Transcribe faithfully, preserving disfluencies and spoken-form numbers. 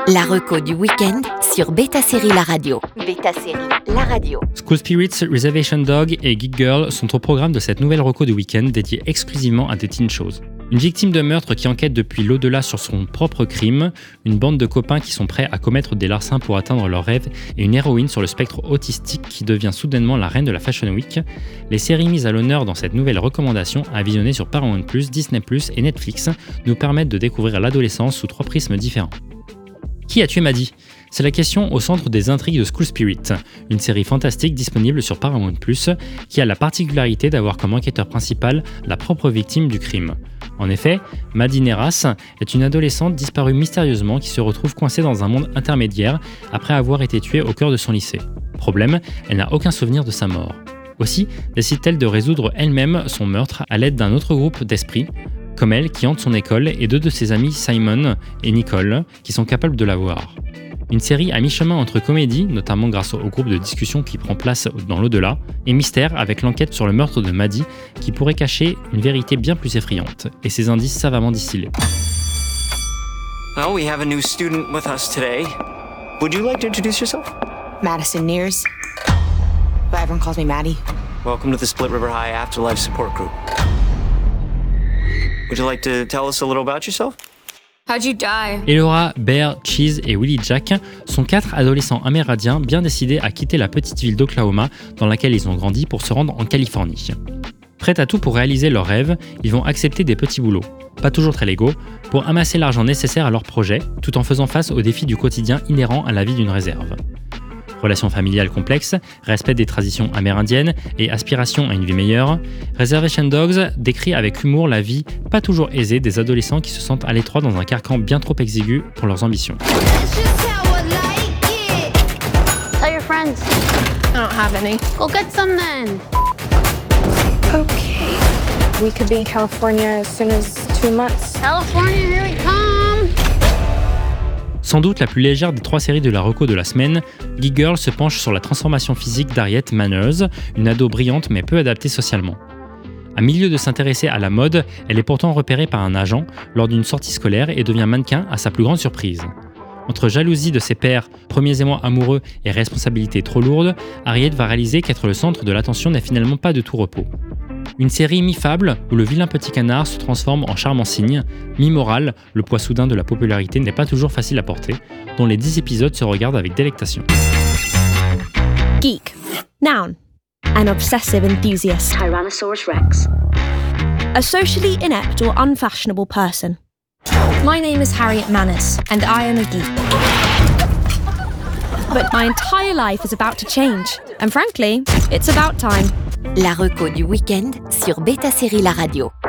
La reco du week-end sur Beta Série La Radio. Beta Série La Radio. School Spirits, Reservation Dog et Geek Girl sont au programme de cette nouvelle reco du week-end dédiée exclusivement à des teen shows. Une victime de meurtre qui enquête depuis l'au-delà sur son propre crime, une bande de copains qui sont prêts à commettre des larcins pour atteindre leurs rêves et une héroïne sur le spectre autistique qui devient soudainement la reine de la Fashion Week. Les séries mises à l'honneur dans cette nouvelle recommandation à visionner sur Paramount plus, Disney plus et Netflix nous permettent de découvrir l'adolescence sous trois prismes différents. Qui a tué Maddie ? C'est la question au centre des intrigues de School Spirit, une série fantastique disponible sur Paramount plus, qui a la particularité d'avoir comme enquêteur principal la propre victime du crime. En effet, Maddie Neras est une adolescente disparue mystérieusement qui se retrouve coincée dans un monde intermédiaire après avoir été tuée au cœur de son lycée. Problème, elle n'a aucun souvenir de sa mort. Aussi, décide-t-elle de résoudre elle-même son meurtre à l'aide d'un autre groupe d'esprits, comme elle qui hante son école et deux de ses amis Simon et Nicole qui sont capables de la voir. Une série à mi-chemin entre comédie, notamment grâce au groupe de discussion qui prend place dans l'au-delà, et mystère avec l'enquête sur le meurtre de Maddie qui pourrait cacher une vérité bien plus effrayante et ses indices savamment distillés. Well, we have a new student with us today. Would you like to introduce yourself? Madison Nears. But everyone calls me Maddie. Welcome to the Split River High Afterlife Support Group. Would you like to tell us a little about yourself? How'd you die? Elora, Bear, Cheese et Willie Jack sont quatre adolescents amérindiens bien décidés à quitter la petite ville d'Oklahoma dans laquelle ils ont grandi pour se rendre en Californie. Prêts à tout pour réaliser leurs rêves, ils vont accepter des petits boulots, pas toujours très légaux, pour amasser l'argent nécessaire à leur projet, tout en faisant face aux défis du quotidien inhérents à la vie d'une réserve. Relations familiales complexes, respect des traditions amérindiennes et aspiration à une vie meilleure, Reservation Dogs décrit avec humour la vie pas toujours aisée des adolescents qui se sentent à l'étroit dans un carcan bien trop exigu pour leurs ambitions. Tell your friends. I don't have any. Go get some then. Okay. We could be in California as soon as two months. California, here we come. Sans doute la plus légère des trois séries de la reco de la semaine, Geek Girl se penche sur la transformation physique d'Harriet Manners, une ado brillante mais peu adaptée socialement. À milieu de s'intéresser à la mode, elle est pourtant repérée par un agent lors d'une sortie scolaire et devient mannequin à sa plus grande surprise. Entre jalousie de ses pairs, premiers émois amoureux et responsabilités trop lourdes, Harriet va réaliser qu'être le centre de l'attention n'est finalement pas de tout repos. Une série mi-fable où le vilain petit canard se transforme en charmant cygne, mi-morale, le poids soudain de la popularité n'est pas toujours facile à porter, dont les dix épisodes se regardent avec délectation. Geek. Noun. An obsessive enthusiast. Tyrannosaurus Rex. A socially inept or unfashionable person. My name is Harriet Manners, and I am a geek. But my entire life is about to change, and frankly, it's about time. La reco du week-end sur Beta Série La Radio.